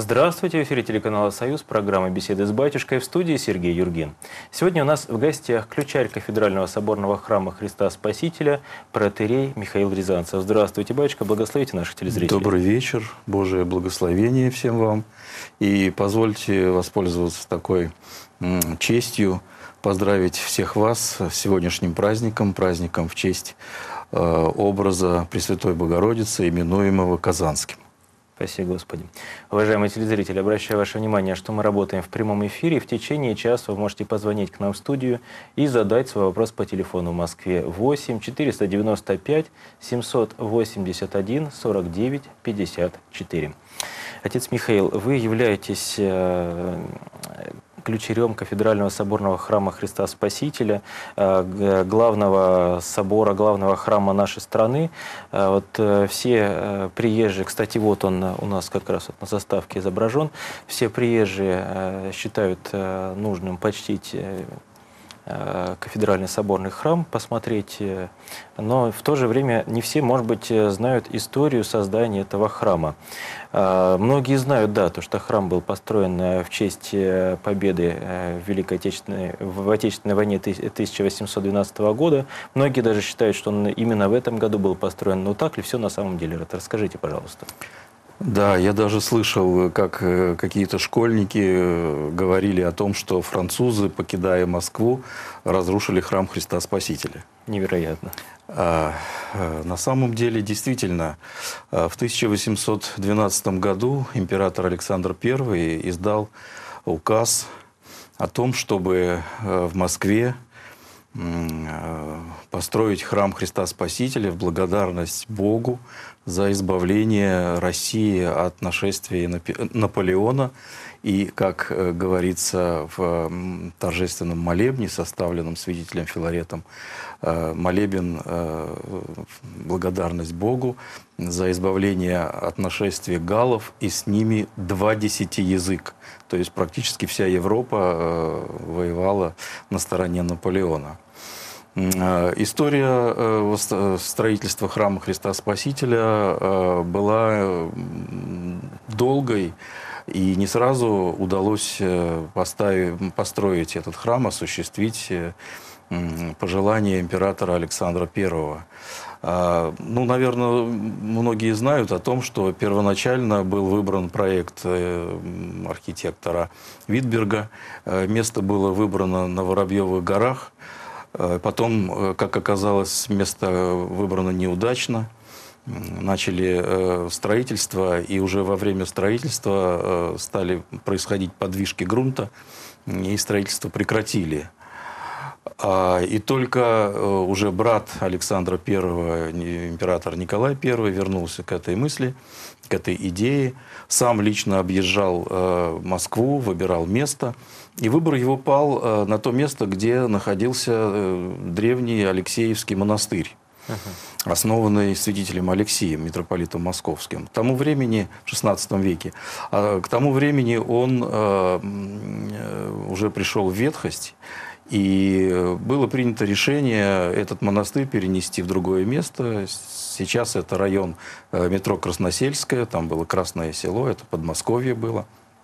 Здравствуйте, в эфире телеканала «Союз», программа «Беседы с батюшкой», в студии Сергей Юргин. Сегодня у нас в гостях ключарь Кафедрального соборного храма Христа Спасителя, протоиерей Михаил Рязанцев. Здравствуйте, батюшка, благословите наших телезрителей. Добрый вечер, Божие благословение всем вам. И позвольте воспользоваться такой честью, поздравить всех вас с сегодняшним праздником, праздником в честь образа Пресвятой Богородицы, именуемого Казанским. Спасибо, Господи. Уважаемые телезрители, обращаю ваше внимание, что мы работаем в прямом эфире. В течение часа вы можете позвонить к нам в студию и задать свой вопрос по телефону в Москве 8 495 781 49 54. Отец Михаил, вы являетесь ключарем Кафедрального соборного храма Христа Спасителя, главного собора, главного храма нашей страны. Вот все приезжие, кстати, вот он у нас как раз на заставке изображен, все приезжие считают нужным почтить Кафедральный соборный храм, посмотреть, но в то же время не все, может быть, знают историю создания этого храма. Многие знают, да, то, что храм был построен в честь победы в Отечественной войне 1812 года. Многие даже считают, что он именно в этом году был построен. Но так ли все на самом деле? Расскажите, пожалуйста. Да, я даже слышал, как какие-то школьники говорили о том, что французы, покидая Москву, разрушили храм Христа Спасителя. Невероятно. На самом деле, действительно, в 1812 году император Александр I издал указ о том, чтобы в Москве построить храм Христа Спасителя в благодарность Богу за избавление России от нашествия Наполеона. И, как говорится в торжественном молебне, составленном святителем Филаретом, молебен благодарность Богу за избавление от нашествия галлов, и с ними 20 язык. То есть практически вся Европа воевала на стороне Наполеона. История строительства храма Христа Спасителя была долгой, и не сразу удалось построить этот храм, осуществить пожелания императора Александра I. Ну, наверное, многие знают о том, что первоначально был выбран проект архитектора Витберга. Место было выбрано на Воробьевых горах. Потом, как оказалось, место выбрано неудачно. Начали строительство, и уже во время строительства стали происходить подвижки грунта, и строительство прекратили. И только уже брат Александра I, император Николай I, вернулся к этой мысли, к этой идее. Сам лично объезжал Москву, выбирал место. И выбор его пал на то место, где находился древний Алексеевский монастырь, основанный святителем Алексием, митрополитом Московским. К тому времени, в XVI веке, к тому времени он уже пришел в ветхость, и было принято решение этот монастырь перенести в другое место. Сейчас это район метро Красносельское, там было Красное Село, это Подмосковье было.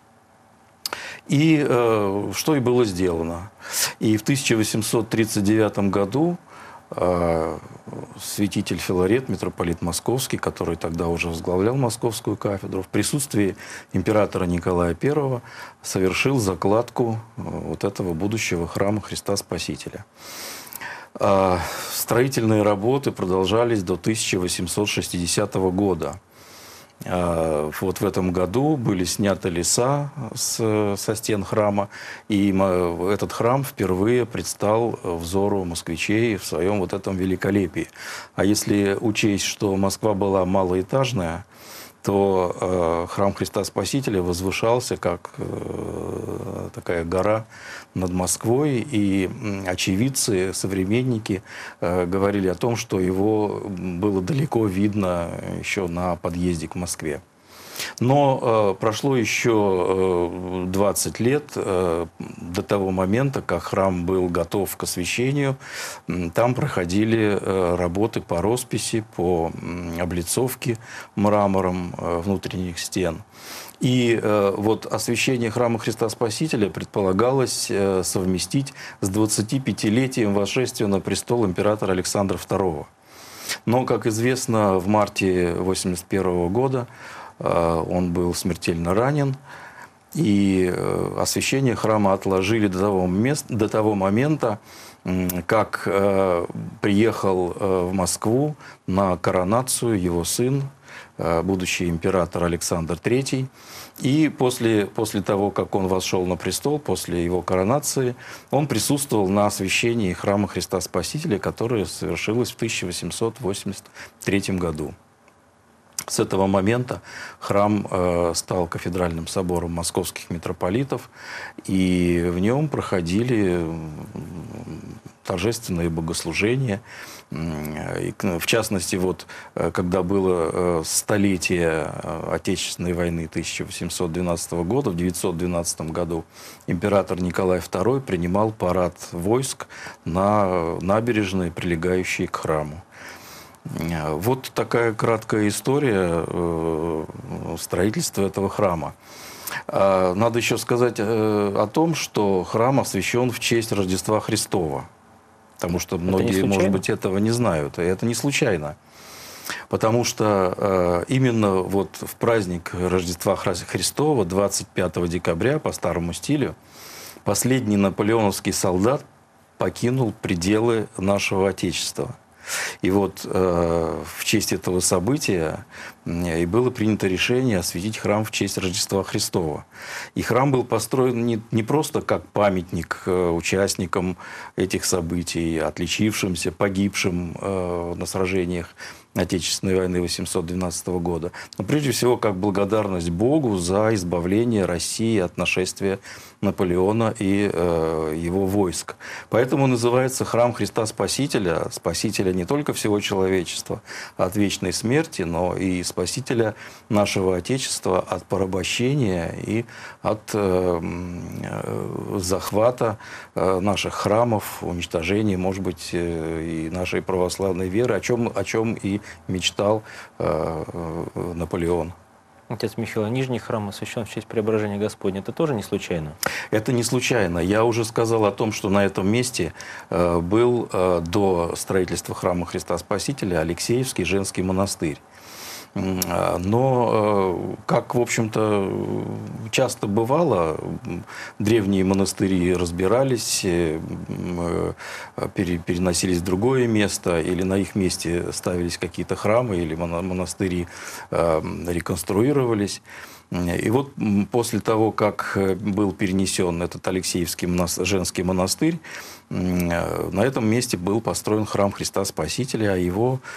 И что и было сделано. И в 1839 году святитель Филарет, митрополит Московский, который тогда уже возглавлял Московскую кафедру, в присутствии императора Николая I совершил закладку вот этого будущего храма Христа Спасителя. Строительные работы продолжались до 1860 года. Вот в этом году были сняты леса со стен храма, и этот храм впервые предстал взору москвичей в своем вот этом великолепии. А если учесть, что Москва была малоэтажная, то храм Христа Спасителя возвышался как такая гора над Москвой, и очевидцы, современники говорили о том, что его было далеко видно еще на подъезде к Москве. Но прошло еще 20 лет до того момента, как храм был готов к освящению. Там проходили работы по росписи, по облицовке мрамором внутренних стен. И вот освящение храма Христа Спасителя предполагалось совместить с 25-летием восшествия на престол императора Александра II. Но, как известно, в марте 1981 года он был смертельно ранен, и освящение храма отложили до того момента, как приехал в Москву на коронацию его сын, будущий император Александр III. И после того, как он восшел на престол, после его коронации, он присутствовал на освящении храма Христа Спасителя, которое совершилось в 1883 году. С этого момента храм стал кафедральным собором московских митрополитов, и в нем проходили торжественные богослужения. В частности, вот, когда было столетие Отечественной войны 1812 года, в 912 году император Николай II принимал парад войск на набережной, прилегающей к храму. Вот такая краткая история строительства этого храма. Надо еще сказать о том, что храм освящен в честь Рождества Христова. Потому что многие, может быть, этого не знают. И это не случайно. Потому что именно вот в праздник Рождества Христова, 25 декабря, по старому стилю, последний наполеоновский солдат покинул пределы нашего Отечества. И вот в честь этого события и было принято решение осветить храм в честь Рождества Христова. И храм был построен не просто как памятник участникам этих событий, отличившимся, погибшим на сражениях Отечественной войны 1812 года, но прежде всего как благодарность Богу за избавление России от нашествия Наполеона и его войск. Поэтому называется храм Христа Спасителя, Спасителя не только всего человечества от вечной смерти, но и Спасителя нашего Отечества от порабощения и от захвата наших храмов, уничтожения, может быть, и нашей православной веры, о чем и мечтал Наполеон. Отец Михаил, нижний храм освящен в честь Преображения Господня. Это тоже не случайно? Это не случайно. Я уже сказал о том, что на этом месте был до строительства храма Христа Спасителя Алексеевский женский монастырь. Но, как, в общем-то, часто бывало, древние монастыри разбирались, переносились в другое место, или на их месте ставились какие-то храмы, или монастыри реконструировались. И вот после того, как был перенесен этот Алексеевский женский монастырь, на этом месте был построен храм Христа Спасителя, а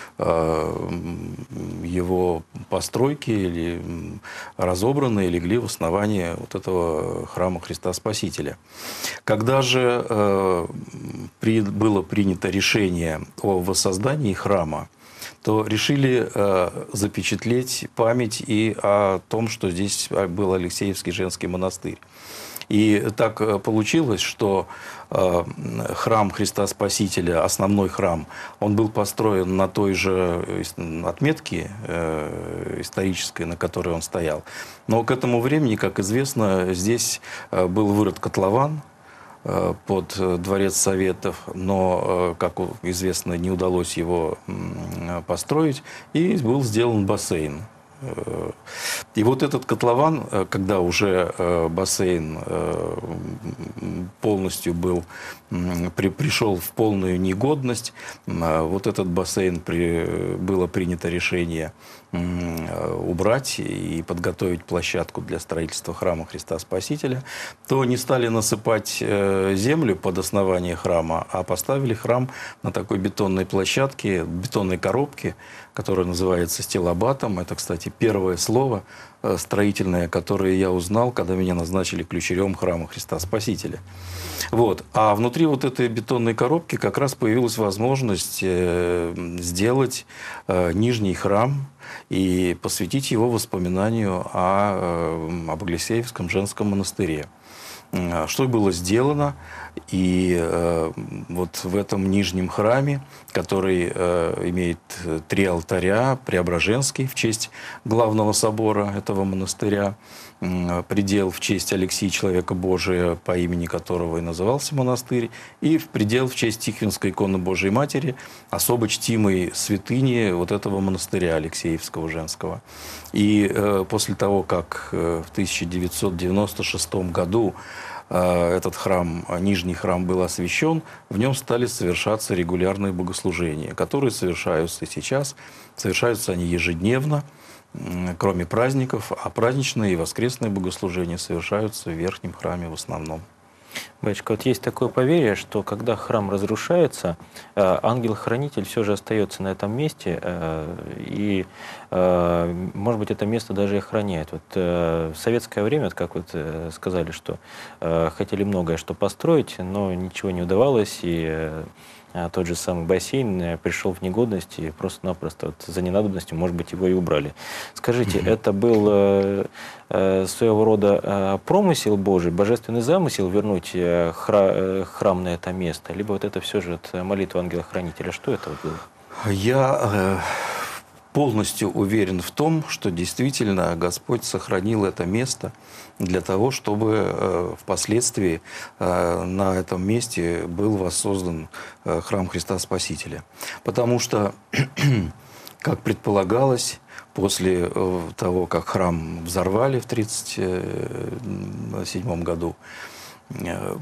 его постройки или разобранные легли в основании вот этого храма Христа Спасителя. Когда же было принято решение о воссоздании храма, то решили запечатлеть память и о том, что здесь был Алексеевский женский монастырь. И так получилось, что храм Христа Спасителя, основной храм, он был построен на той же отметке исторической, на которой он стоял. Но к этому времени, как известно, здесь был вырыт котлован под Дворец Советов, но, как известно, не удалось его построить, и был сделан бассейн. И вот этот котлован, когда уже бассейн полностью пришел в полную негодность, вот этот бассейн было принято решение убрать и подготовить площадку для строительства храма Христа Спасителя, то не стали насыпать землю под основание храма, а поставили храм на такой бетонной площадке, бетонной коробке, которая называется стилобатом. Это, кстати, первое слово строительное, которое я узнал, когда меня назначили ключарем храма Христа Спасителя. Вот. А внутри вот этой бетонной коробки как раз появилась возможность сделать нижний храм и посвятить его воспоминанию об Иглесеевском женском монастыре. Что было сделано, и вот в этом нижнем храме, который имеет 3 алтаря, Преображенский в честь главного собора этого монастыря, предел в честь Алексия Человека Божия, по имени которого и назывался монастырь, и предел в честь Тихвинской иконы Божией Матери, особо чтимой святыни вот этого монастыря Алексеевского женского. И после того, как в 1996 году этот храм, нижний храм был освящен, в нем стали совершаться регулярные богослужения, которые совершаются и сейчас. Совершаются они ежедневно, кроме праздников, а праздничные и воскресные богослужения совершаются в верхнем храме в основном. Батюшка, вот есть такое поверье, что когда храм разрушается, ангел-хранитель все же остается на этом месте, и, может быть, это место даже и охраняет. Вот в советское время, как вот сказали, что хотели многое что построить, но ничего не удавалось, и тот же самый бассейн пришел в негодность, и просто-напросто вот за ненадобностью, может быть, его и убрали. Скажите, это был своего рода промысел Божий, божественный замысел вернуть храм на это место, либо вот это все же молитва ангела-хранителя? Что это вот было? Я полностью уверен в том, что действительно Господь сохранил это место для того, чтобы впоследствии на этом месте был воссоздан храм Христа Спасителя. Потому что, как предполагалось, после того, как храм взорвали в 1937 году, в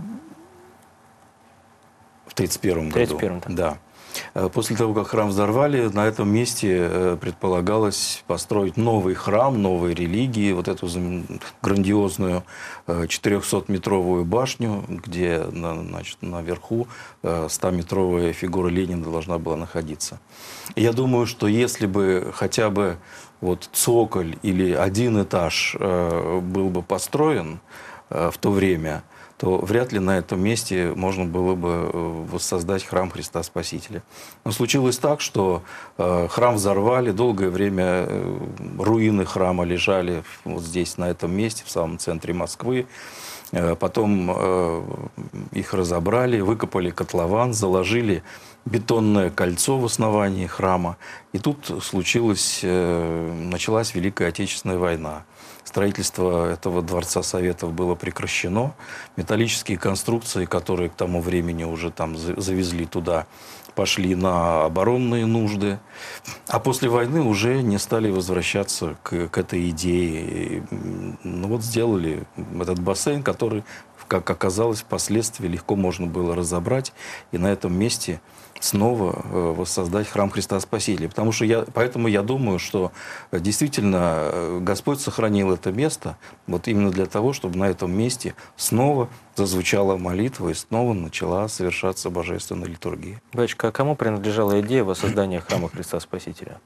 1931 году, да. После того, как храм взорвали, на этом месте предполагалось построить новый храм, новой религии, вот эту грандиозную 400-метровую башню, где, значит, наверху 100-метровая фигура Ленина должна была находиться. Я думаю, что если бы хотя бы вот цоколь или один этаж был бы построен в то время, то вряд ли на этом месте можно было бы воссоздать храм Христа Спасителя. Но случилось так, что храм взорвали, долгое время руины храма лежали вот здесь, на этом месте, в самом центре Москвы. Потом их разобрали, выкопали котлован, заложили бетонное кольцо в основании храма. И тут началась Великая Отечественная война. Строительство этого Дворца Советов было прекращено. Металлические конструкции, которые к тому времени уже там завезли туда, пошли на оборонные нужды. А после войны уже не стали возвращаться к этой идее. Ну вот сделали этот бассейн, который, как оказалось, впоследствии легко можно было разобрать. И на этом месте снова воссоздать храм Христа Спасителя. Поэтому я думаю, что действительно Господь сохранил это место вот именно для того, чтобы на этом месте снова зазвучала молитва и снова начала совершаться божественная литургия. Батюшка, а кому принадлежала идея воссоздания храма Христа Спасителя?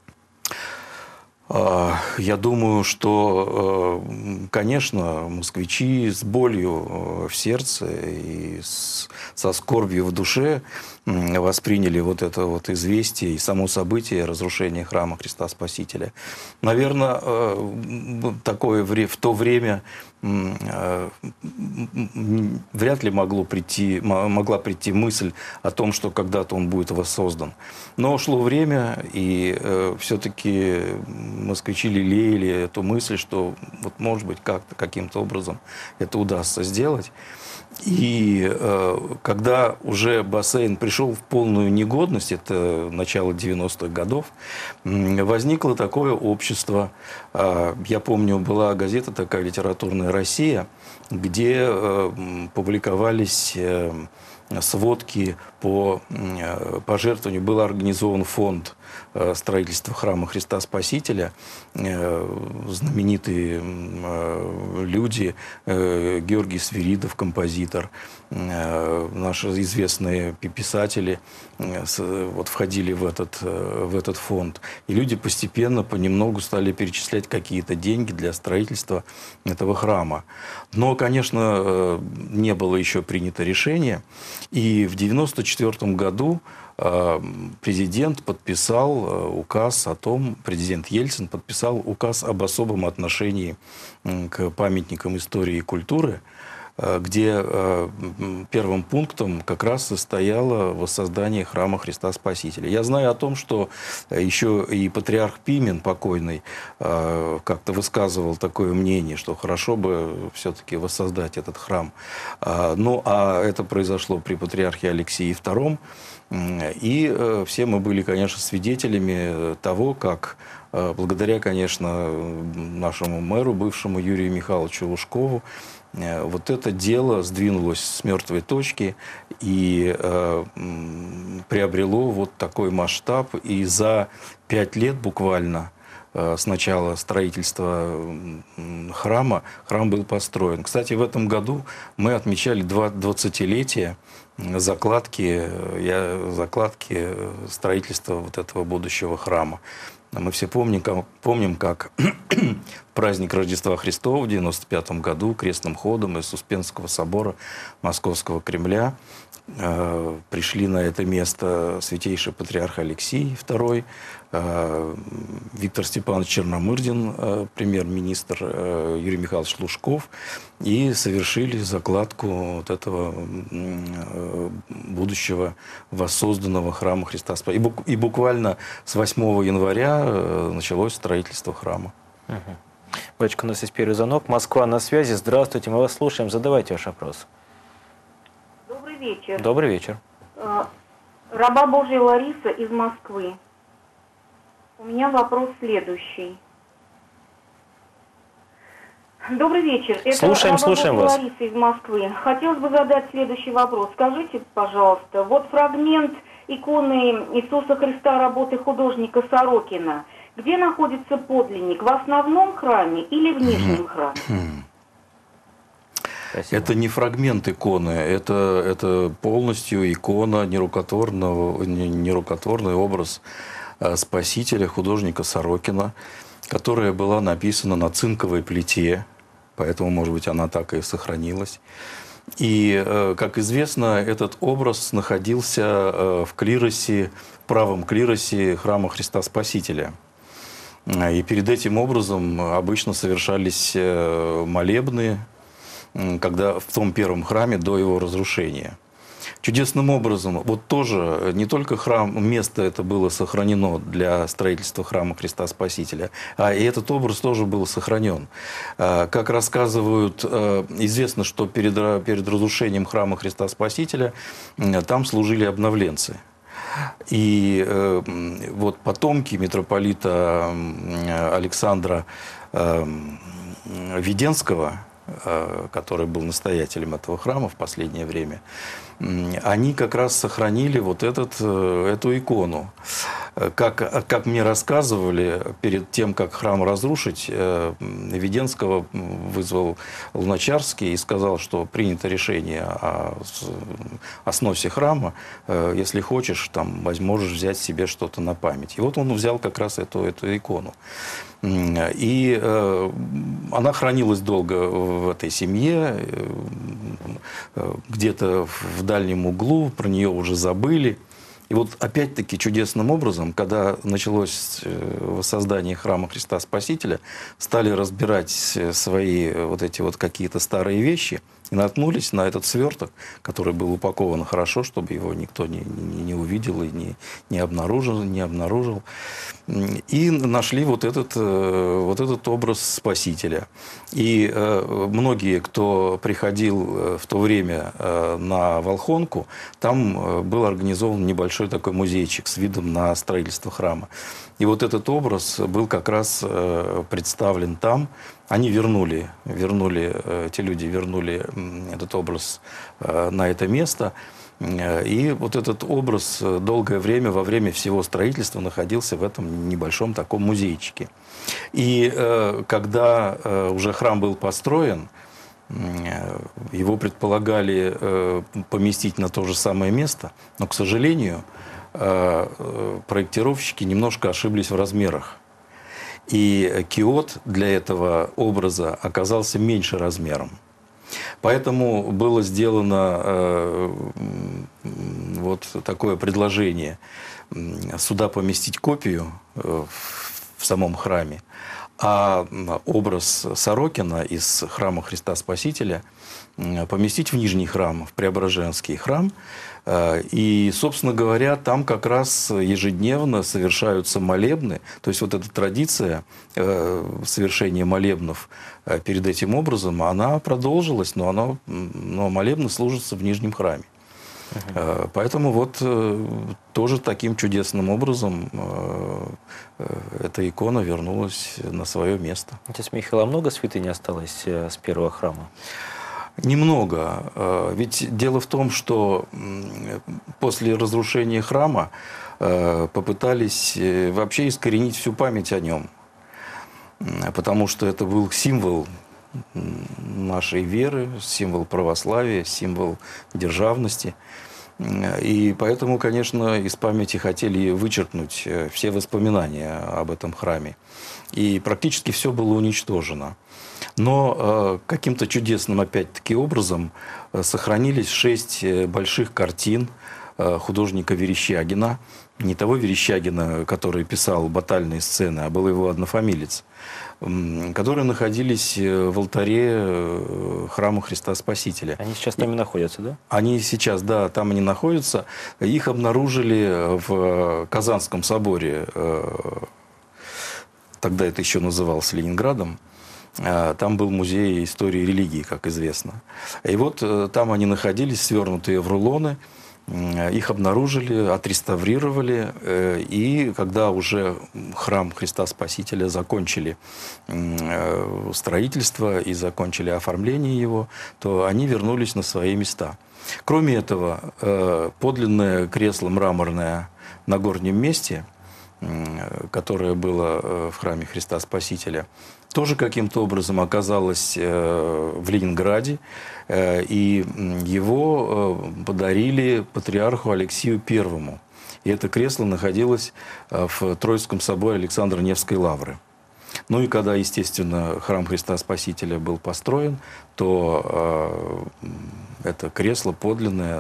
Я думаю, что, конечно, москвичи с болью в сердце и со скорбью в душе восприняли вот это вот известие и само событие разрушения храма Христа Спасителя. Наверное, в то время вряд ли могла прийти мысль о том, что когда-то он будет воссоздан. Но шло время, и все-таки москвичи лелеяли эту мысль, что вот, может быть, каким-то образом это удастся сделать. И когда уже бассейн пришел в полную негодность, это начало 90-х годов, возникло такое общество. Я помню, была газета такая «Литературная Россия», где публиковались сводки по пожертвованию. Был организован фонд строительства храма Христа Спасителя. Знаменитые люди, Георгий Свиридов, композитор, наши известные писатели вот входили в этот фонд. И люди постепенно, понемногу стали перечислять какие-то деньги для строительства этого храма. Но, конечно, не было еще принято решение. И в 1994 году президент подписал указ о том, президент Ельцин подписал указ об особом отношении к памятникам истории и культуры, где первым пунктом как раз состояло воссоздание храма Христа Спасителя. Я знаю о том, что еще и патриарх Пимен покойный как-то высказывал такое мнение, что хорошо бы все-таки воссоздать этот храм. Ну, а это произошло при патриархе Алексее II. И все мы были, конечно, свидетелями того, как благодаря, конечно, нашему мэру, бывшему Юрию Михайловичу Лужкову, вот это дело сдвинулось с мертвой точки и приобрело вот такой масштаб. И за 5 лет буквально с начала строительства храма, храм был построен. Кстати, в этом году мы отмечали 20-летие закладки строительства вот этого будущего храма. Мы все помним, как праздник Рождества Христова в 1995 году крестным ходом из Успенского собора Московского Кремля пришли на это место святейший патриарх Алексий II, Виктор Степанович Черномырдин, премьер-министр, Юрий Михайлович Лужков, и совершили закладку вот этого будущего воссозданного храма Христа Спасителя. И буквально с 8 января началось строительство храма. Батюшка, у нас есть первый звонок. Москва на связи. Здравствуйте, мы вас слушаем. Задавайте ваш вопрос. Добрый вечер. Добрый вечер. Раба Божья Лариса из Москвы. У меня вопрос следующий. Добрый вечер. Это слушаем вас. Лариса из Москвы. Хотелось бы задать следующий вопрос. Скажите, пожалуйста, вот фрагмент иконы Иисуса Христа работы художника Сорокина. Где находится подлинник? В основном храме или в нижнем храме? Спасибо. Это не фрагмент иконы, это полностью икона, нерукотворный образ Спасителя, художника Сорокина, которая была написана на цинковой плите, поэтому, может быть, она так и сохранилась. И, как известно, этот образ находился в клиросе, в правом клиросе храма Христа Спасителя. И перед этим образом обычно совершались молебны, когда в том первом храме до его разрушения. Чудесным образом, вот тоже не только место это было сохранено для строительства храма Христа Спасителя, а и этот образ тоже был сохранен. Как рассказывают, известно, что перед разрушением храма Христа Спасителя там служили обновленцы. И вот потомки митрополита Александра Веденского, который был настоятелем этого храма в последнее время, они как раз сохранили вот эту икону. Как мне рассказывали, перед тем, как храм разрушить, Веденского вызвал Луначарский и сказал, что принято решение о сносе храма, если хочешь, там, можешь взять себе что-то на память. И вот он взял как раз эту икону. И она хранилась долго в этой семье, где-то в дальнем углу, про нее уже забыли. И вот опять-таки чудесным образом, когда началось воссоздание храма Христа Спасителя, стали разбирать свои вот эти вот какие-то старые вещи и наткнулись на этот сверток, который был упакован хорошо, чтобы его никто не увидел и не обнаружил. И нашли вот этот образ Спасителя. И многие, кто приходил в то время на Волхонку, там был организован небольшой такой музейчик с видом на строительство храма. И вот этот образ был как раз представлен там. Они эти люди вернули этот образ на это место. И вот этот образ долгое время, во время всего строительства, находился в этом небольшом таком музейчике. И когда уже храм был построен, его предполагали поместить на то же самое место, но, к сожалению, проектировщики немножко ошиблись в размерах. И киот для этого образа оказался меньше размером. Поэтому было сделано вот такое предложение сюда поместить копию в самом храме, а образ Сорокина из храма Христа Спасителя поместить в Нижний храм, в Преображенский храм. И, собственно говоря, там как раз ежедневно совершаются молебны. То есть вот эта традиция совершения молебнов перед этим образом, она продолжилась, но молебны служатся в Нижнем храме. Поэтому вот тоже таким чудесным образом эта икона вернулась на свое место. Отец Михаил, а много святынь осталось с первого храма? Немного. Ведь дело в том, что после разрушения храма попытались вообще искоренить всю память о нем. Потому что это был символ нашей веры, символ православия, символ державности. И поэтому, конечно, из памяти хотели вычеркнуть все воспоминания об этом храме. И практически все было уничтожено. Но каким-то чудесным, опять-таки, образом сохранились 6 больших картин художника Верещагина. Не того Верещагина, который писал батальные сцены, а был его однофамилец, которые находились в алтаре храма Христа Спасителя. Они сейчас там и находятся, да? Они сейчас, да, там они находятся. Их обнаружили в Казанском соборе. Тогда это еще называлось Ленинградом. Там был музей истории религии, как известно. И вот там они находились, свернутые в рулоны. Их обнаружили, отреставрировали. И когда уже храм Христа Спасителя закончили строительство и закончили оформление его, то они вернулись на свои места. Кроме этого, подлинное кресло мраморное на горнем месте, которое было в храме Христа Спасителя, тоже каким-то образом оказалось в Ленинграде, и его подарили патриарху Алексию I. И это кресло находилось в Троицком соборе Александра Невской лавры. Ну и когда, естественно, храм Христа Спасителя был построен, то это кресло подлинное,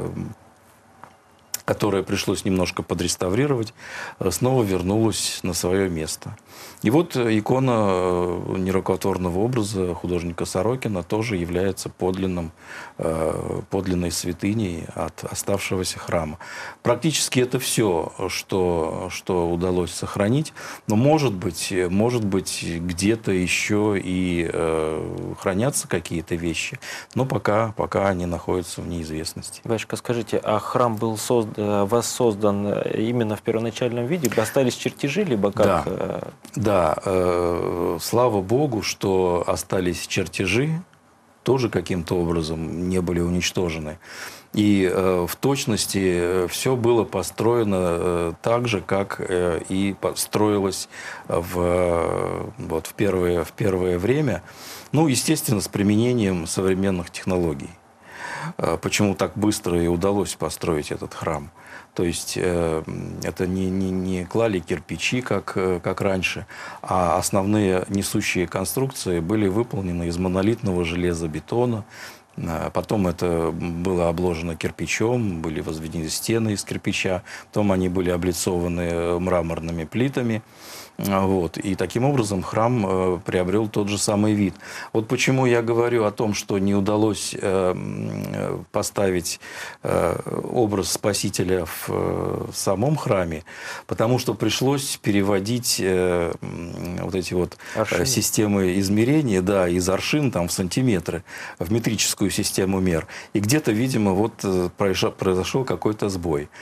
которое пришлось немножко подреставрировать, снова вернулось на свое место. И вот икона нерукотворного образа художника Сорокина тоже является подлинной святыней от оставшегося храма. Практически это все, что удалось сохранить, но может быть где-то еще и хранятся какие-то вещи, но пока они находятся в неизвестности. Батюшка, скажите, а храм был воссоздан именно в первоначальном виде? Остались чертежи, либо как? Да, слава Богу, что остались чертежи, тоже каким-то образом не были уничтожены. И в точности все было построено так же, как и строилось в первое время. Ну, естественно, с применением современных технологий. Почему так быстро и удалось построить этот храм? То есть это не клали кирпичи, как раньше, а основные несущие конструкции были выполнены из монолитного железобетона. Потом это было обложено кирпичом, были возведены стены из кирпича, потом они были облицованы мраморными плитами. Вот. И таким образом храм приобрел тот же самый вид. Вот почему я говорю о том, что не удалось поставить образ Спасителя в самом храме, потому что пришлось переводить вот эти вот системы измерения, да, из аршин там, в сантиметры, в метрическую систему мер. И где-то, видимо, вот произошел какой-то сбой.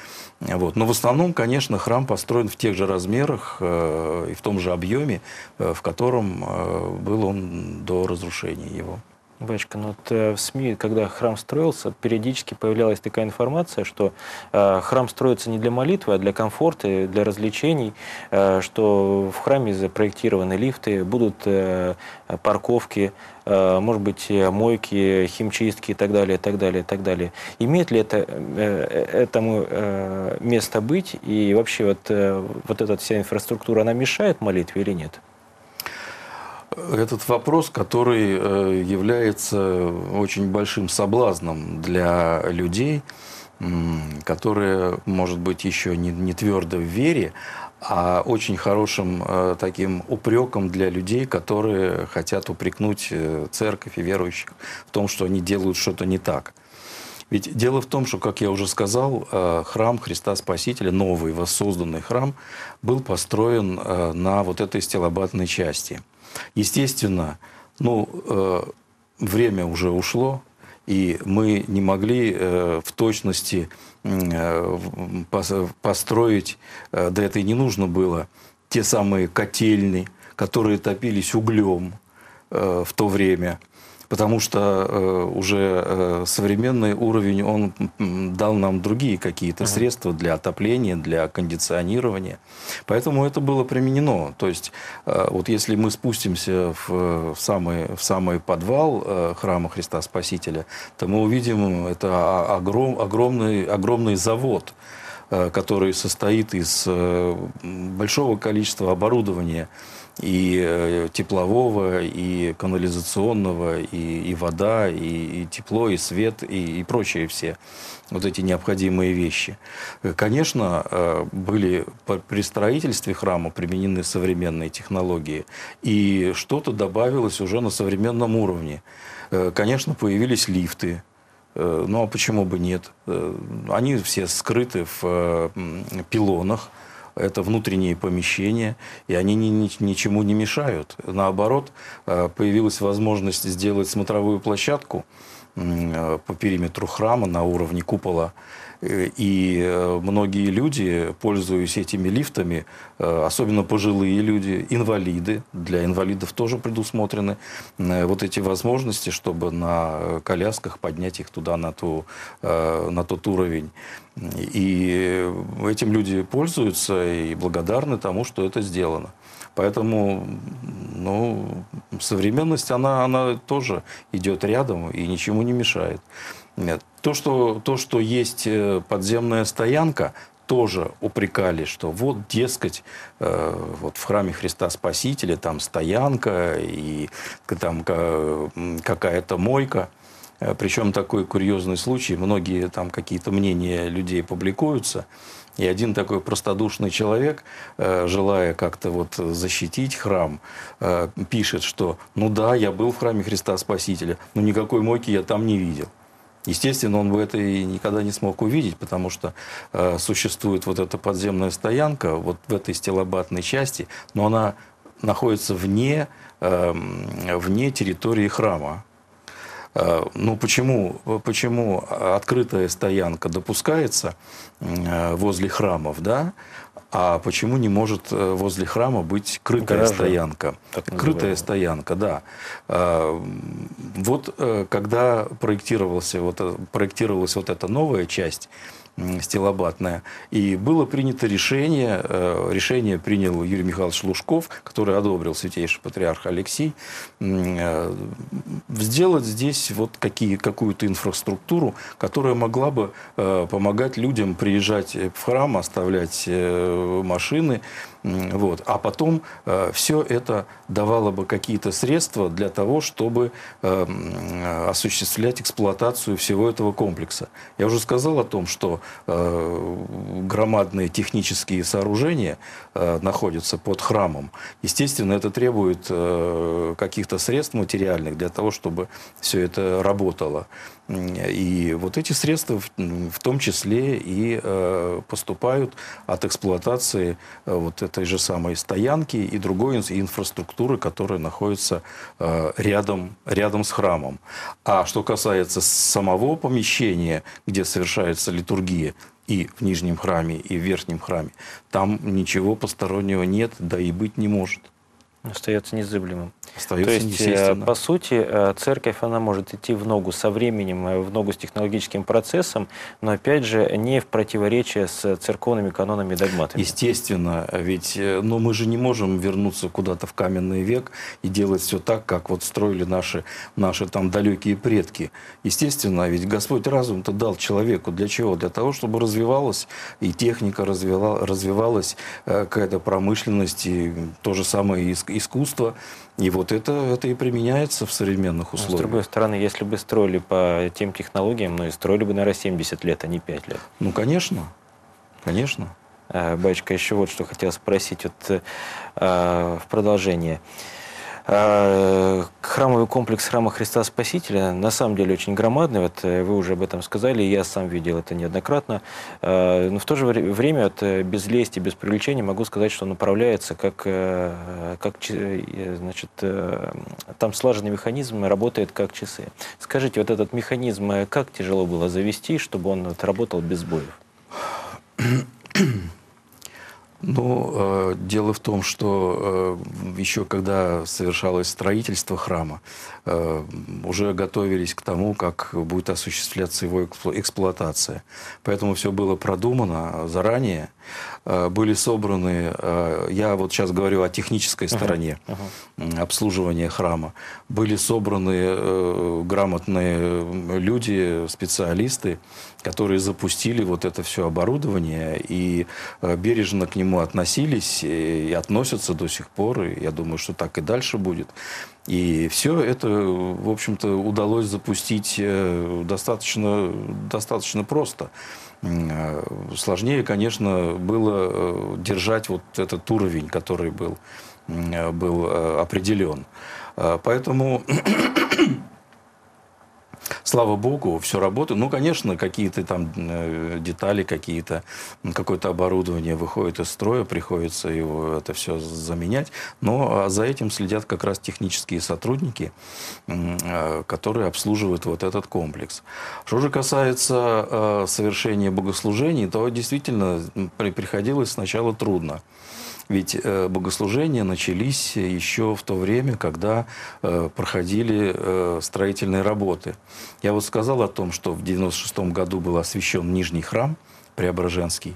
Вот. Но в основном, конечно, храм построен в тех же размерах и в том же объеме, в котором был он до разрушения его. Батюшка, ну вот в СМИ, когда храм строился, периодически появлялась такая информация, что храм строится не для молитвы, а для комфорта, для развлечений, что в храме запроектированы лифты, будут парковки, может быть, мойки, химчистки и так далее, и так далее, и так далее. Имеет ли это этому место быть? И вообще вот эта вся инфраструктура, она мешает молитве или нет? Этот вопрос, который является очень большим соблазном для людей, которые, может быть, еще не твердо в вере, а очень хорошим таким упреком для людей, которые хотят упрекнуть церковь и верующих в том, что они делают что-то не так. Ведь дело в том, что, как я уже сказал, храм Христа Спасителя, новый воссозданный храм, был построен на вот этой стилобатной части. Естественно, время уже ушло, и мы не могли в точности построить, да это и не нужно было, те самые котельные, которые топились углем в то время. Потому что уже современный уровень, он дал нам другие какие-то средства для отопления, для кондиционирования. Поэтому это было применено. То есть, вот если мы спустимся в самый подвал храма Христа Спасителя, то мы увидим, это огромный завод, который состоит из большого количества оборудования, и теплового, и канализационного, и вода, и тепло, и свет, и прочие все вот эти необходимые вещи. Конечно, были при строительстве храма применены современные технологии, и что-то добавилось уже на современном уровне. Конечно, появились лифты. Ну а почему бы нет? Они все скрыты в пилонах. Это внутренние помещения, и они ничему не мешают. Наоборот, появилась возможность сделать смотровую площадку по периметру храма на уровне купола. И многие люди, пользуясь этими лифтами, особенно пожилые люди, инвалиды, для инвалидов тоже предусмотрены вот эти возможности, чтобы на колясках поднять их туда, на тот уровень. И этим люди пользуются и благодарны тому, что это сделано. Поэтому современность, она тоже идет рядом и ничему не мешает. Нет. То, что есть подземная стоянка, тоже упрекали, что вот, дескать, вот в храме Христа Спасителя там стоянка и там какая-то мойка. Причем такой курьезный случай, многие там какие-то мнения людей публикуются. И один такой простодушный человек, желая как-то вот защитить храм, пишет, что ну да, я был в храме Христа Спасителя, но никакой мойки я там не видел. Естественно, он бы это и никогда не смог увидеть, потому что существует вот эта подземная стоянка вот в этой стилобатной части, но она находится вне территории храма. Ну, почему открытая стоянка допускается возле храмов, да? А почему не может возле храма быть крытая стоянка? Крытая стоянка, да. Вот когда проектировалась вот эта новая часть стилобатная, и было принято решение принял Юрий Михайлович Лужков, который одобрил святейший патриарх Алексий, сделать здесь вот какую-то инфраструктуру, которая могла бы помогать людям приезжать в храм, оставлять машины, вот. А потом все это давало бы какие-то средства для того, чтобы осуществлять эксплуатацию всего этого комплекса. Я уже сказал о том, что громадные технические сооружения находятся под храмом. Естественно, это требует каких-то средств материальных для того, чтобы все это работало. И вот эти средства в том числе и поступают от эксплуатации вот этой же самой стоянки и другой инфраструктуры, которая находится рядом с храмом. А что касается самого помещения, где совершается литургия, и в нижнем храме, и в верхнем храме. Там ничего постороннего нет, да и быть не может. Остается незыблемым. Остается, То есть, по сути, церковь, она может идти в ногу со временем, в ногу с технологическим процессом, но, опять же, не в противоречие с церковными канонами и догматами. Естественно, ведь мы же не можем вернуться куда-то в каменный век и делать все так, как вот строили наши там далекие предки. Естественно, ведь Господь разум-то дал человеку. Для чего? Для того, чтобы развивалась и техника, развивалась какая-то промышленность, и то же самое и искусство. И вот это и применяется в современных условиях. С другой стороны, если бы строили по тем технологиям, и строили бы, наверное, 70 лет, а не 5 лет. Ну, конечно. Конечно. Батюшка, еще вот что хотел спросить в продолжение. Храмовый комплекс храма Христа Спасителя на самом деле очень громадный. Вот вы уже об этом сказали, я сам видел это неоднократно. Но в то же время без лести, без привлечения могу сказать, что он управляется значит, там слаженный механизм работает как часы. Скажите, вот этот механизм как тяжело было завести, чтобы он работал без сбоев? Ну, дело в том, что еще когда совершалось строительство храма, уже готовились к тому, как будет осуществляться его эксплуатация. Поэтому все было продумано заранее. Были собраны, я вот сейчас говорю о технической стороне обслуживания храма, были собраны грамотные люди, специалисты, которые запустили вот это все оборудование и бережно к нему относились и относятся до сих пор. И я думаю, что так и дальше будет. И все это, в общем-то, удалось запустить достаточно просто. Сложнее, конечно, было держать вот этот уровень, который был определен. Поэтому... Слава Богу, все работает. Ну, конечно, какие-то там детали, какое-то оборудование выходит из строя, приходится его это все заменять. Но за этим следят как раз технические сотрудники, которые обслуживают вот этот комплекс. Что же касается совершения богослужений, то действительно приходилось сначала трудно. Ведь богослужения начались еще в то время, когда проходили строительные работы. Я вот сказал о том, что в 1996 году был освящен Нижний храм Преображенский.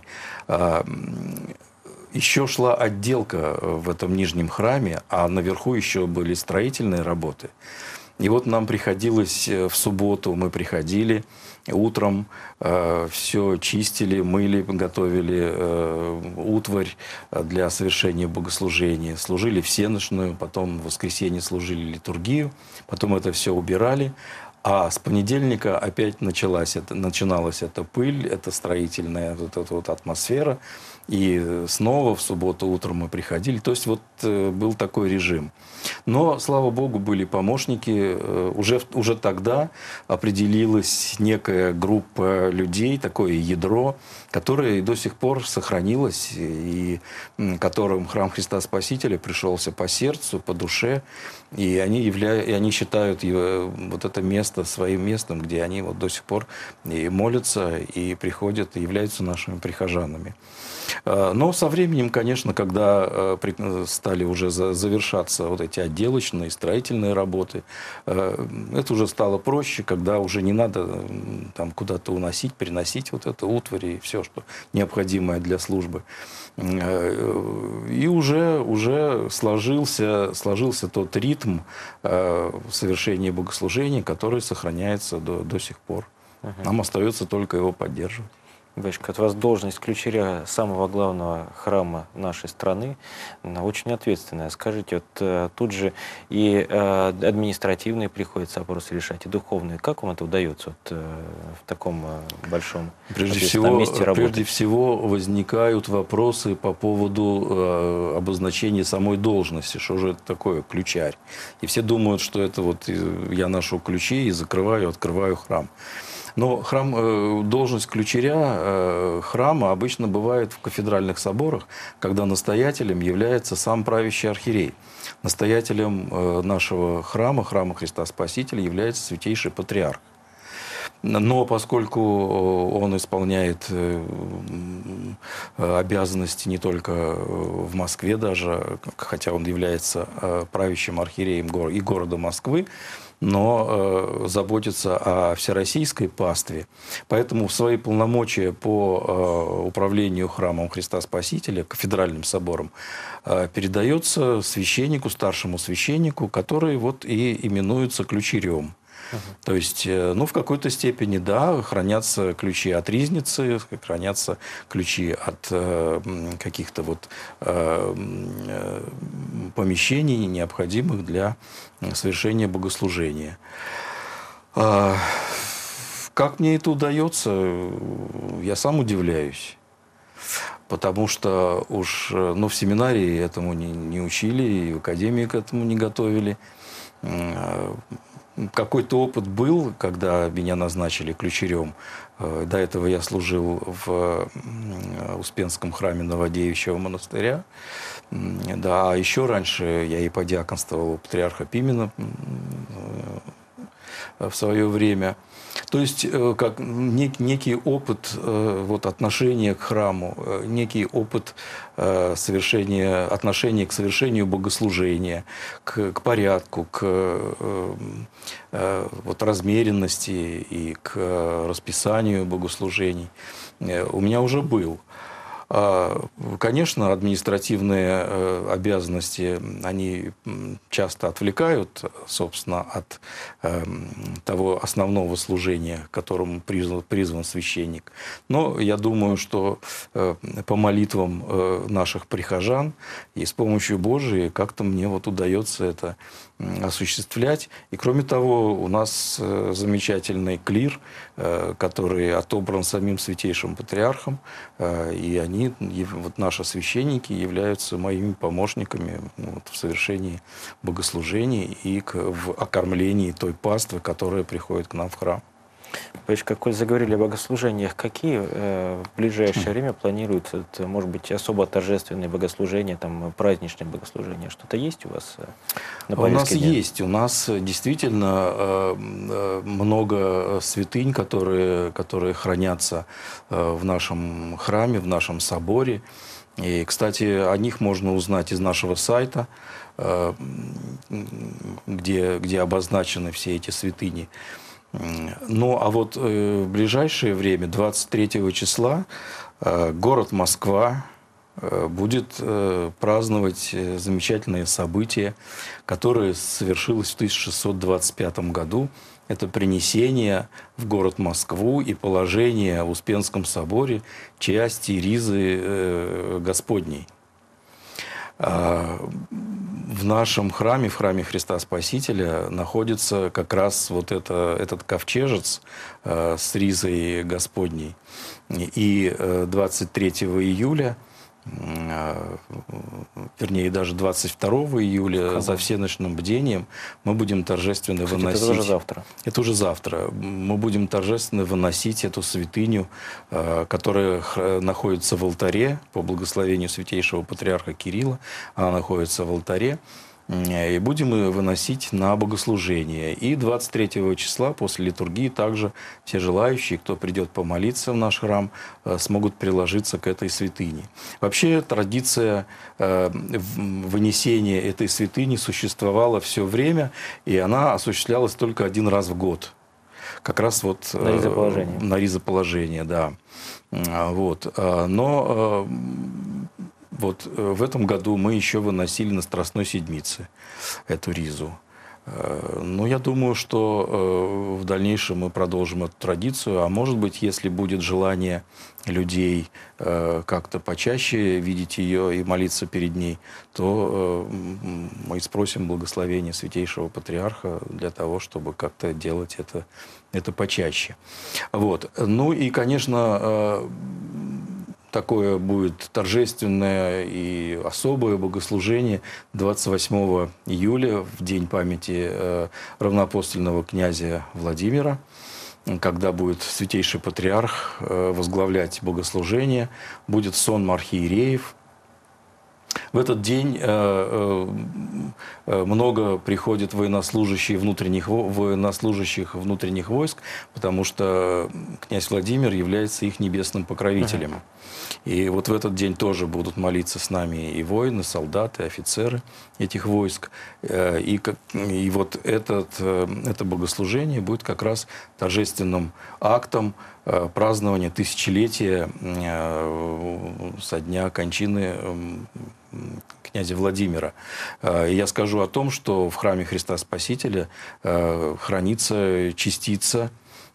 Еще шла отделка в этом Нижнем храме, а наверху еще были строительные работы. И вот нам приходилось в субботу, мы приходили утром, все чистили, мыли, готовили утварь для совершения богослужения. Служили всенощную, потом в воскресенье служили литургию, потом это все убирали. А с понедельника опять начиналась эта пыль, эта строительная вот эта вот атмосфера. И снова в субботу утром мы приходили. То есть вот был такой режим. Но, слава Богу, были помощники. Уже тогда определилась некая группа людей, такое ядро, которое до сих пор сохранилось, и которым храм Христа Спасителя пришелся по сердцу, по душе. И они считают вот это место своим местом, где они вот до сих пор и молятся, и приходят, и являются нашими прихожанами. Но со временем, конечно, когда стали уже завершаться вот эти отделочные, строительные работы, это уже стало проще, когда уже не надо там куда-то уносить, переносить вот это утварь и все, что необходимое для службы. И уже сложился тот ритм совершения богослужений, который сохраняется до сих пор. Нам остается только его поддерживать. Батюшка, от вас должность ключаря самого главного храма нашей страны, она очень ответственная. Скажите, вот тут же и административные приходится вопросы решать, и духовные. Как вам это удается в таком большом месте работы? Прежде всего возникают вопросы по поводу обозначения самой должности. Что же это такое ключарь? И все думают, что это вот я ношу ключи и открываю храм. Но должность ключаря храма обычно бывает в кафедральных соборах, когда настоятелем является сам правящий архиерей. Настоятелем нашего храма Христа Спасителя, является святейший патриарх. Но поскольку он исполняет обязанности не только в Москве даже, хотя он является правящим архиереем и города Москвы, но заботится о всероссийской пастве. Поэтому в свои полномочия по управлению храмом Христа Спасителя, кафедральным собором, передается священнику, старшему священнику, который вот и именуется ключарем. То есть, ну, в какой-то степени, да, хранятся ключи от ризницы, хранятся ключи от каких-то вот помещений, необходимых для совершения богослужения. Как мне это удается, я сам удивляюсь. Потому что уж, ну, в семинарии этому не учили, и в академии к этому не готовили. Какой-то опыт был, когда меня назначили ключарем. До этого я служил в Успенском храме Новодевичьего монастыря. Да, а еще раньше я и подиаконствовал у патриарха Пимена в свое время. То есть как некий опыт вот, отношения к храму, некий опыт отношения к совершению богослужения, к порядку, к вот, размеренности и к расписанию богослужений у меня уже был. Конечно, административные обязанности, они часто отвлекают, собственно, от того основного служения, к которому призван священник. Но я думаю, что по молитвам наших прихожан и с помощью Божией как-то мне вот удается это осуществлять. И кроме того, у нас замечательный клир, который отобран самим святейшим патриархом, и они, вот наши священники, являются моими помощниками вот, в совершении богослужений и в окормлении той паствы, которая приходит к нам в храм. Как вы заговорили о богослужениях, какие в ближайшее время планируются, может быть, особо торжественные богослужения, там, праздничные богослужения? Что-то есть у вас на повестке дня? У нас есть. У нас действительно много святынь, которые хранятся в нашем храме, в нашем соборе. И, кстати, о них можно узнать из нашего сайта, где обозначены все эти святыни. Ну, а вот в ближайшее время, 23 числа, город Москва будет праздновать замечательное событие, которое совершилось в 1625 году. Это принесение в город Москву и положение в Успенском соборе части ризы Господней. В нашем храме, в храме Христа Спасителя, находится как раз вот этот ковчежец с ризой Господней. И 23 июля, вернее, даже 22 июля за всеночным бдением мы будем торжественно выносить... Это уже завтра. Это уже завтра. Мы будем торжественно выносить эту святыню, которая находится в алтаре по благословению святейшего патриарха Кирилла. Она находится в алтаре. И будем выносить на богослужение. И 23 числа после литургии также все желающие, кто придет помолиться в наш храм, смогут приложиться к этой святыне. Вообще традиция вынесения этой святыни существовала все время, и она осуществлялась только один раз в год. Как раз вот на ризоположение, да. Вот. Но вот в этом году мы еще выносили на Страстной Седмице эту ризу. Но я думаю, что в дальнейшем мы продолжим эту традицию. А может быть, если будет желание людей как-то почаще видеть ее и молиться перед ней, то мы спросим благословения Святейшего Патриарха для того, чтобы как-то делать это почаще. Вот. Ну и, конечно, такое будет торжественное и особое богослужение 28 июля, в день памяти равноапостольного князя Владимира, когда будет святейший патриарх возглавлять богослужение, будет сонм архиереев. В этот день много приходит военнослужащих внутренних войск, потому что князь Владимир является их небесным покровителем. И вот в этот день тоже будут молиться с нами и воины, солдаты, офицеры этих войск. И вот это богослужение будет как раз торжественным актом празднования тысячелетия со дня кончины князя Владимира. Я скажу о том, что в храме Христа Спасителя хранится частица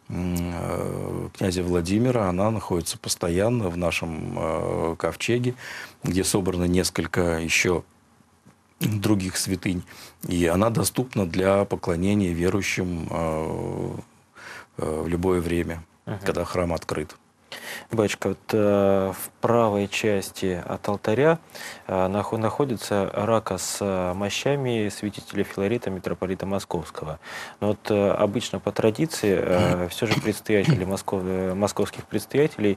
князя Владимира. Она находится постоянно в нашем ковчеге, где собрано несколько еще других святынь. И она доступна для поклонения верующим в любое время, когда храм открыт. Батюшка, вот в правой части от алтаря находится рака с мощами святителя Филарета, митрополита Московского. Но вот обычно по традиции все же предстоятели московских предстоятелей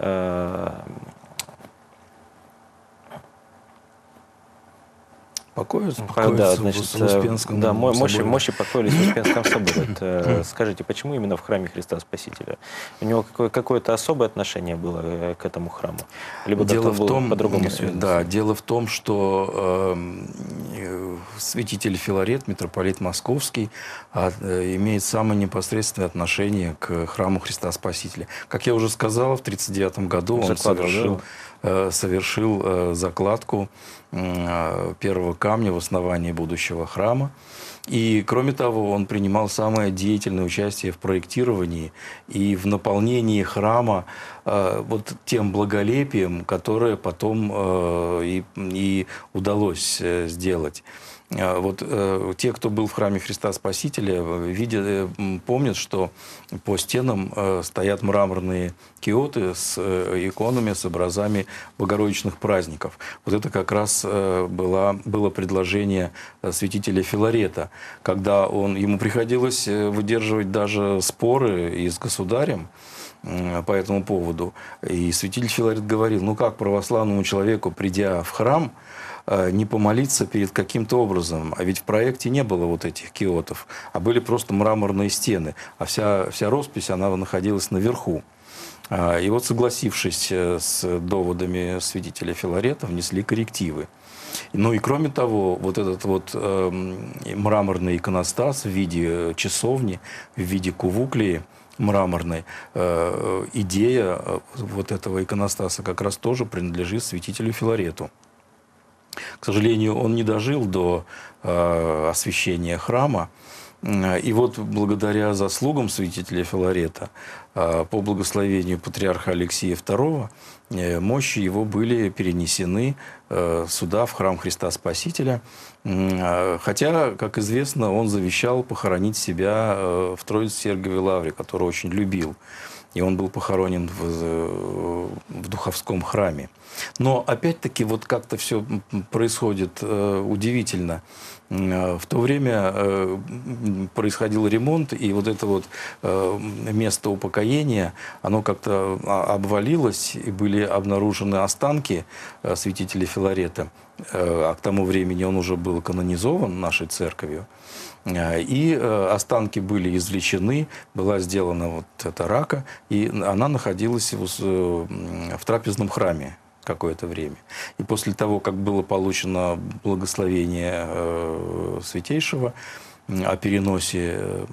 Покоятся да, значит, в Успенском да, соборе. мощи покоились в Успенском соборе. Скажите, почему именно в храме Христа Спасителя? У него какое-то особое отношение было к этому храму? Либо дело в том, по-другому связано? Да, дело в том, что святитель Филарет, митрополит Московский, имеет самое непосредственное отношение к храму Христа Спасителя. Как я уже сказал, в 1939 году он совершил закладку первого камня в основании будущего храма. И, кроме того, он принимал самое деятельное участие в проектировании и в наполнении храма вот тем благолепием, которое потом и удалось сделать. Вот те, кто был в храме Христа Спасителя, помнят, что по стенам стоят мраморные киоты с иконами, с образами богородичных праздников. Вот это как раз было предложение святителя Филарета, когда ему приходилось выдерживать даже споры и с государем по этому поводу. И святитель Филарет говорил: ну как православному человеку, придя в храм, не помолиться перед каким-то образом. А ведь в проекте не было вот этих киотов, а были просто мраморные стены. А вся роспись, она находилась наверху. И вот, согласившись с доводами святителя Филарета, внесли коррективы. Ну и кроме того, вот этот вот мраморный иконостас в виде часовни, в виде кувуклии мраморной, идея вот этого иконостаса как раз тоже принадлежит святителю Филарету. К сожалению, он не дожил до освящения храма. И вот благодаря заслугам святителя Филарета, по благословению патриарха Алексия II, мощи его были перенесены сюда, в храм Христа Спасителя. Хотя, как известно, он завещал похоронить себя в Троице-Сергиевой лавре, которую очень любил. И он был похоронен в Духовском храме. Но опять-таки вот как-то все происходит удивительно. В то время происходил ремонт, и вот это вот место упокоения, оно как-то обвалилось, и были обнаружены останки святителя Филарета. А к тому времени он уже был канонизован нашей церковью. И останки были извлечены, была сделана вот эта рака, и она находилась в трапезном храме какое-то время. И после того, как было получено благословение Святейшего о переносе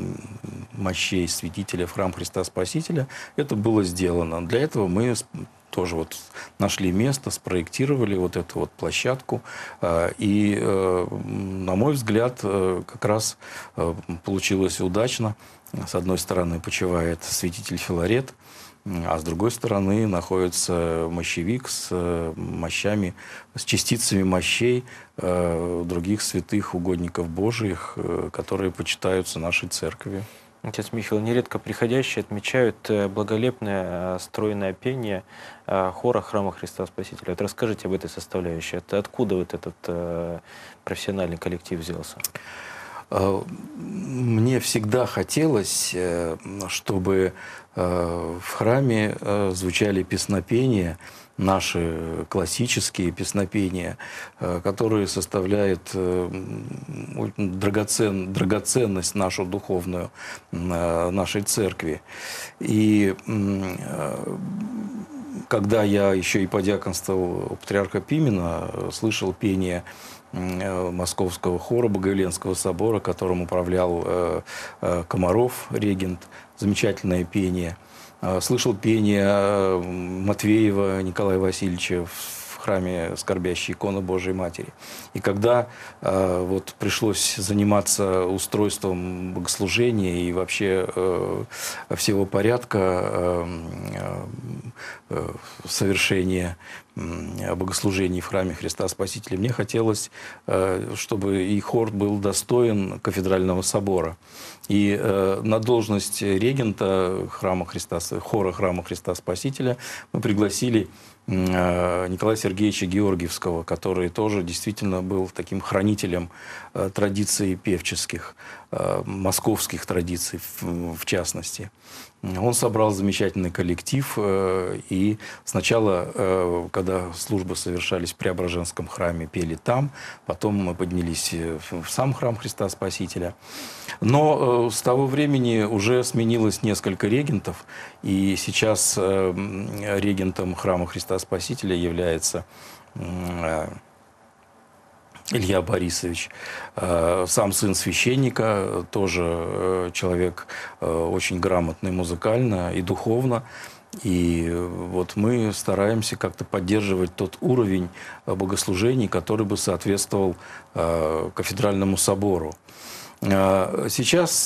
мощей святителя в храм Христа Спасителя, это было сделано. Для этого мы тоже вот нашли место, спроектировали вот эту вот площадку. И, на мой взгляд, как раз получилось удачно. С одной стороны почивает святитель Филарет, а с другой стороны находится мощевик с мощами, с частицами мощей других святых угодников Божиих, которые почитаются нашей церковью. Отец Михаил, нередко приходящие отмечают благолепное стройное пение хора храма Христа Спасителя. Вот расскажите об этой составляющей. Откуда вот этот профессиональный коллектив взялся? Мне всегда хотелось, чтобы в храме звучали песнопения, наши классические песнопения, которые составляют драгоценность нашу духовную, нашей церкви. И когда я еще и подьяконствовал у патриарха Пимена, слышал пение Московского хора Богоявленского собора, которым управлял Комаров, регент, замечательное пение. Слышал пение Матвеева Николая Васильевича в храме скорбящей иконы Божией Матери. И когда вот пришлось заниматься устройством богослужения и вообще всего порядка совершения богослужений в храме Христа Спасителя, мне хотелось, чтобы и хор был достоин кафедрального собора. И на должность регента хора храма Христа Спасителя мы пригласили Николая Сергеевича Георгиевского, который тоже действительно был таким хранителем традиций певческих, московских традиций в частности. Он собрал замечательный коллектив, и сначала, когда службы совершались в Преображенском храме, пели там, потом мы поднялись в сам храм Христа Спасителя. Но с того времени уже сменилось несколько регентов, и сейчас регентом храма Христа Спасителя является Илья Борисович, сам сын священника, тоже человек очень грамотный музыкально и духовно. И вот мы стараемся как-то поддерживать тот уровень богослужений, который бы соответствовал кафедральному собору. Сейчас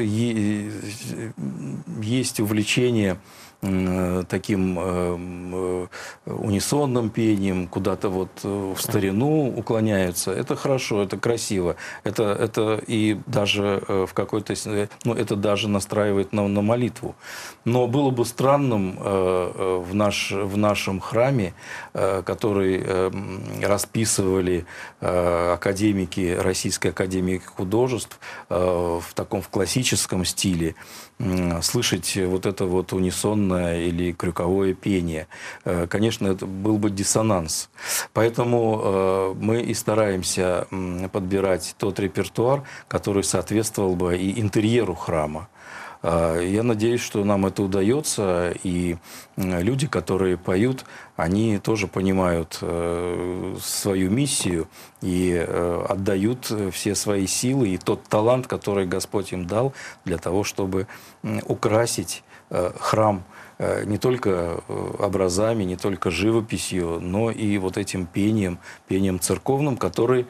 есть увлечение таким унисонным пением, куда-то вот в старину уклоняются. Это хорошо, это красиво. Это и даже в какой-то... Ну, это даже настраивает на молитву. Но было бы странным в нашем храме, который расписывали академики Российской академии художеств в таком классическом стиле, слышать вот это вот унисонное или крюковое пение. Конечно, это был бы диссонанс. Поэтому мы и стараемся подбирать тот репертуар, который соответствовал бы и интерьеру храма. Я надеюсь, что нам это удается, и люди, которые поют, они тоже понимают свою миссию и отдают все свои силы и тот талант, который Господь им дал для того, чтобы украсить храм не только образами, не только живописью, но и вот этим пением церковным, которое,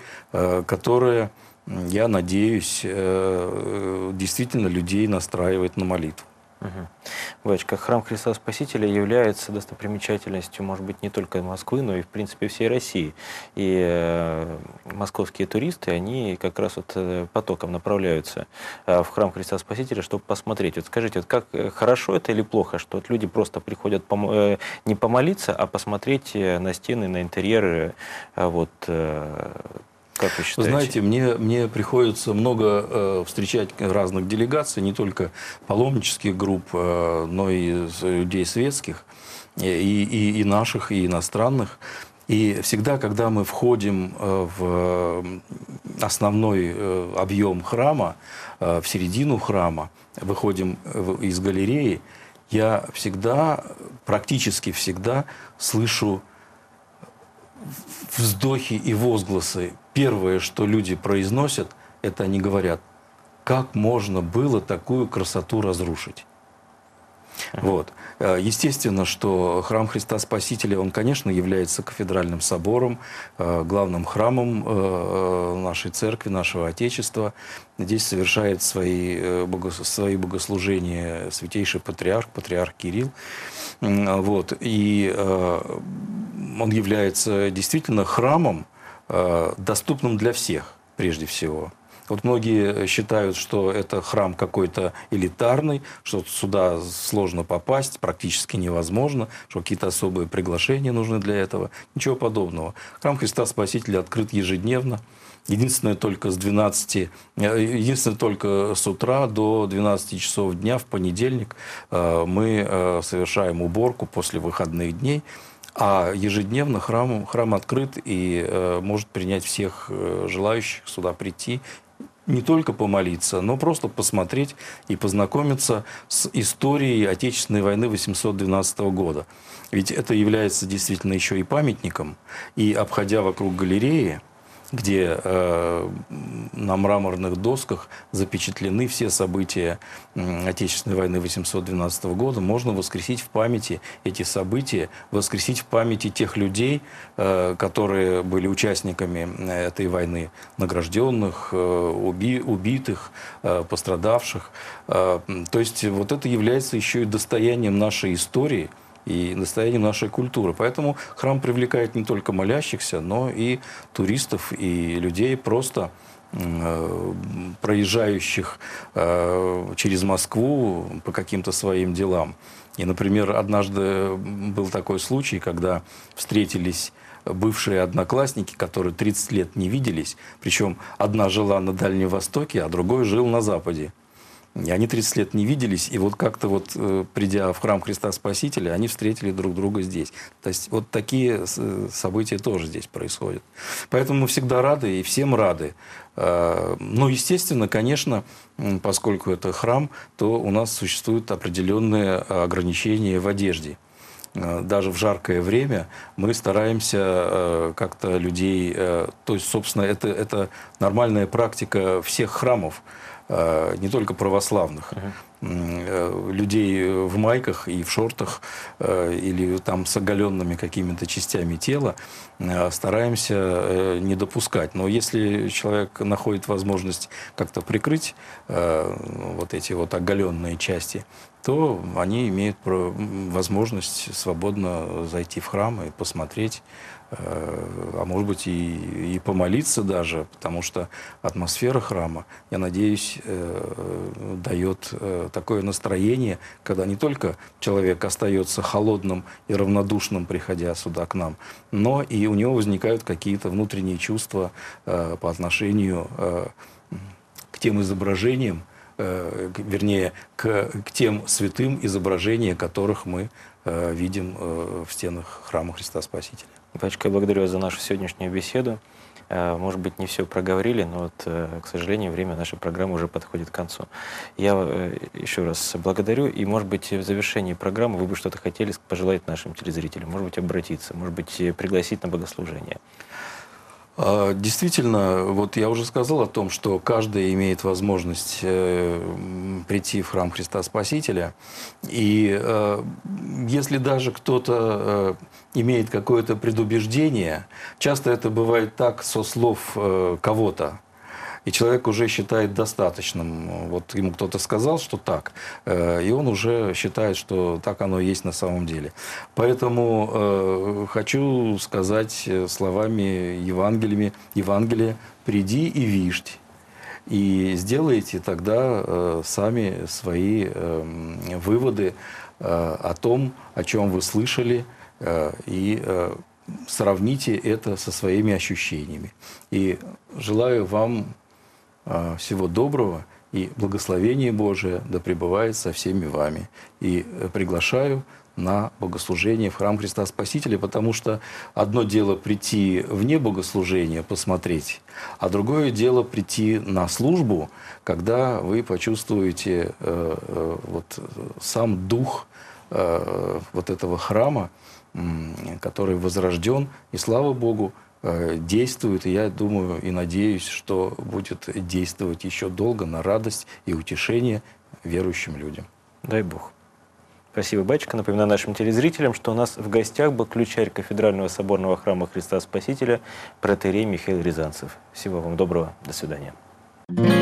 я надеюсь, действительно людей настраивает на молитву. Вачка, храм Христа Спасителя является достопримечательностью, может быть, не только Москвы, но и, в принципе, всей России. И московские туристы, они как раз вот потоком направляются в храм Христа Спасителя, чтобы посмотреть. Вот скажите, вот как хорошо это или плохо, что вот люди просто приходят не помолиться, а посмотреть на стены, на интерьеры, вот... Как вы считаете? Знаете, мне приходится много встречать разных делегаций, не только паломнических групп, но и людей светских, и наших, и иностранных. И всегда, когда мы входим в основной объем храма, в середину храма, выходим из галереи, я всегда, практически всегда слышу вздохи и возгласы. Первое, что люди произносят, это они говорят: как можно было такую красоту разрушить? Вот. Естественно, что храм Христа Спасителя, он, конечно, является кафедральным собором, главным храмом нашей церкви, нашего Отечества. Здесь совершает свои богослужения святейший патриарх Кирилл. Вот. И он является действительно храмом, доступным для всех, прежде всего. Вот многие считают, что это храм какой-то элитарный, что сюда сложно попасть, практически невозможно, что какие-то особые приглашения нужны для этого. Ничего подобного. Храм Христа Спасителя открыт ежедневно. Единственное только с утра до 12 часов дня в понедельник мы совершаем уборку после выходных дней. А ежедневно храм открыт и может принять всех желающих сюда прийти, не только помолиться, но просто посмотреть и познакомиться с историей Отечественной войны 812 года. Ведь это является действительно еще и памятником. И обходя вокруг галереи, где на мраморных досках запечатлены все события Отечественной войны 812 года, можно воскресить в памяти эти события, воскресить в памяти тех людей, которые были участниками этой войны, награжденных, убитых, пострадавших. То есть вот это является еще и достоянием нашей истории и достоянием нашей культуры. Поэтому храм привлекает не только молящихся, но и туристов, и людей, просто проезжающих через Москву по каким-то своим делам. И, например, однажды был такой случай, когда встретились бывшие одноклассники, которые 30 лет не виделись, причем одна жила на Дальнем Востоке, а другой жил на Западе. И они 30 лет не виделись, и вот как-то вот, придя в храм Христа Спасителя, они встретили друг друга здесь. То есть вот такие события тоже здесь происходят. Поэтому мы всегда рады и всем рады. Ну, естественно, конечно, поскольку это храм, то у нас существуют определенные ограничения в одежде. Даже в жаркое время мы стараемся как-то людей... То есть, собственно, это нормальная практика всех храмов, не только православных. Людей в майках и в шортах или там с оголенными какими-то частями тела стараемся не допускать. Но если человек находит возможность как-то прикрыть вот эти вот оголенные части, то они имеют возможность свободно зайти в храм и посмотреть, а может быть и помолиться даже, потому что атмосфера храма, я надеюсь, дает такое настроение, когда не только человек остается холодным и равнодушным, приходя сюда к нам, но и у него возникают какие-то внутренние чувства по отношению к тем изображениям, вернее, к тем святым, изображения которых мы видим в стенах храма Христа Спасителя. Батюшка, я благодарю вас за нашу сегодняшнюю беседу. Может быть, не все проговорили, но вот, к сожалению, время нашей программы уже подходит к концу. Я еще раз благодарю, и, может быть, в завершении программы вы бы что-то хотели пожелать нашим телезрителям, может быть, обратиться, может быть, пригласить на богослужение. Действительно, вот я уже сказал о том, что каждый имеет возможность прийти в храм Христа Спасителя. И если даже кто-то имеет какое-то предубеждение, часто это бывает так со слов кого-то. И человек уже считает достаточным. Вот ему кто-то сказал, что так, и он уже считает, что так оно и есть на самом деле. Поэтому хочу сказать словами Евангелия: «Приди и виждь». И сделайте тогда сами свои выводы о том, о чем вы слышали, и сравните это со своими ощущениями. И желаю вам всего доброго, и благословение Божие да пребывает со всеми вами. И приглашаю на богослужение в храм Христа Спасителя, потому что одно дело прийти вне богослужения, посмотреть, а другое дело прийти на службу, когда вы почувствуете вот сам дух вот этого храма, который возрожден, и слава Богу, действует, и я думаю и надеюсь, что будет действовать еще долго на радость и утешение верующим людям. Дай Бог. Спасибо, батюшка. Напоминаю нашим телезрителям, что у нас в гостях был ключарь кафедрального соборного храма Христа Спасителя протоиерей Михаил Рязанцев. Всего вам доброго. До свидания.